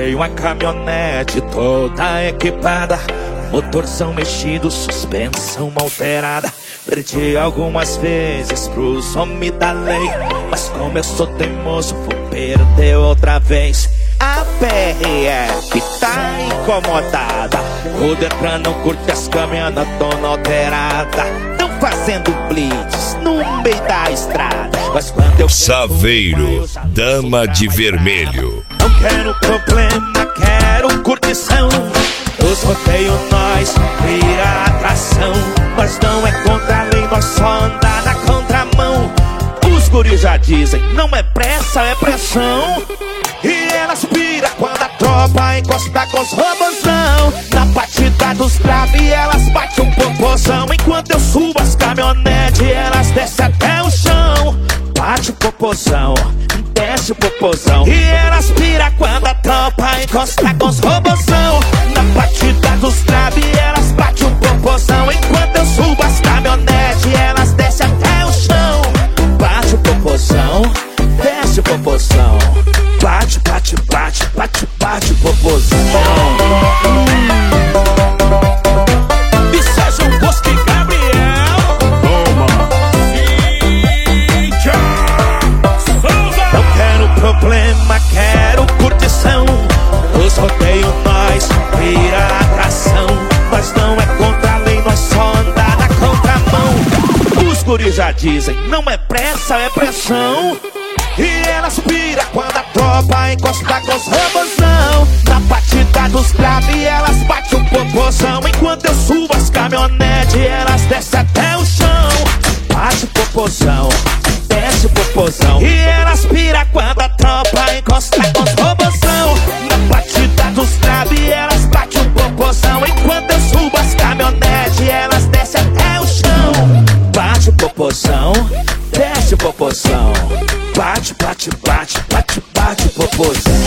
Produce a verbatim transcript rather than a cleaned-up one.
Comprei uma caminhonete toda equipada, motorzão mexido, suspensão alterada. Perdi algumas vezes pros homens da lei, mas como eu sou teimoso, vou perder outra vez. A P R F tá incomodada, o Detran não curte as caminhonas toda alterada. Tão fazendo blitz no meio da estrada, mas quando eu Saveiro, dama de vermelho. Não quero problema, quero curtição. Os rodeios nós vira atração, mas não é contra a lei, nós só andar na contramão. Os guris já dizem, não é pressa, é pressão. E elas pira quando a tropa encosta com os robozão. Na batida dos graves elas batem um popozão. Enquanto eu subo as caminhonetes elas descem até o chão. Bate o popozão, desce o popozão. E elas pira quando a tropa encosta com os robozão. Na batida dos graves elas batem um popozão. Enquanto eu subo as caminhonetes elas descem até o chão. Bate o popozão, desce o popozão. Bate, bate, bate, bate, bate, popozão. E Sérgio Bosco e Gabriel. Toma. Cíntia Souza. Não quero problema, quero curtição. Os rodeios nós vira atração, mas não é contra a lei, nós só andar na contramão. Os guris já dizem, não é pressa, é pressão. E elas pira quando a tropa encosta com os robozão. Na batida dos graves elas batem um popozão. Enquanto eu subo as caminhonetes elas descem até o chão. Bate o popozão, desce o popozão. E elas pira quando a tropa encosta com os robozão. Na batida dos graves elas batem um popozão. Enquanto eu subo as caminhonetes elas descem até o chão. Bate o popozão, desce o popozão. Bate, bate, bate, bate, bate, popozão.